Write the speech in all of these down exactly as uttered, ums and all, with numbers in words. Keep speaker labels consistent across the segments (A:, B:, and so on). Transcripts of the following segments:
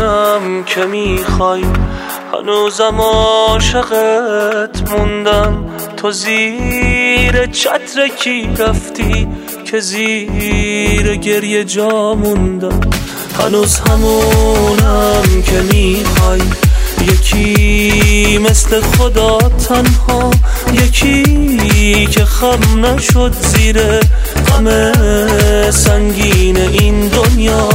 A: اونم که میخوای، هنوزم عاشقت موندم. تو زیر چتر کی رفتی که زیر گریه جا موندم؟ هنوز همونم که میخوای، یکی مثل خدا تنها، یکی که خم نشد زیر غم سنگین این دنیا.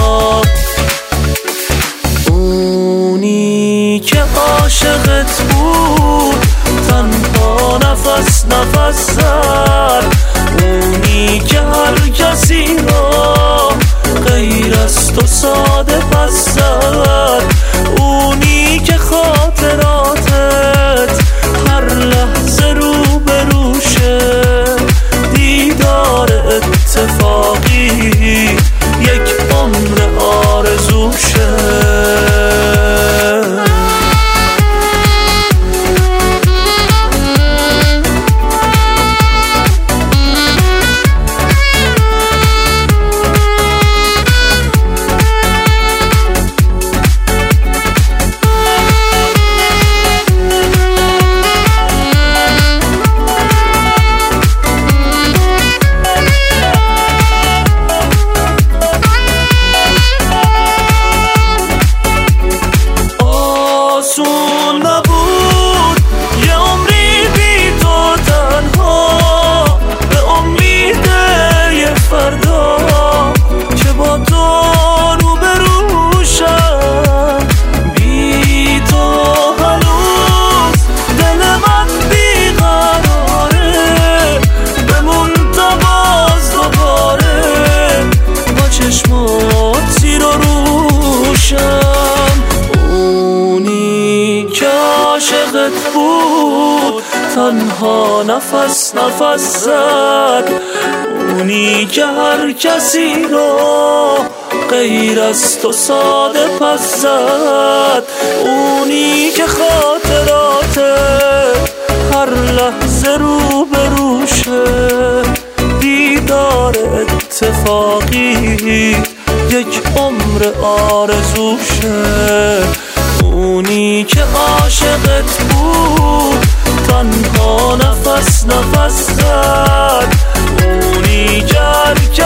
A: اونی که عاشقت بود تنها نفس نفس زد، اونی که هر کسی را غیر از تو ساده پس زد، اونی که خاطراتت هر لحظه رو به روشه، دیدار اتفاقی یک عمر آرزوشه. عاشقت بود تنها نفس نفس زد، اونی که هر کسی رو غیر از تو ساده پس زد، اونی که خاطرات هر لحظه رو به روشه، دیدار اتفاقی یک عمر آرزوشه. اونی که عاشقت بود تنها نفس نفس زد، اونی که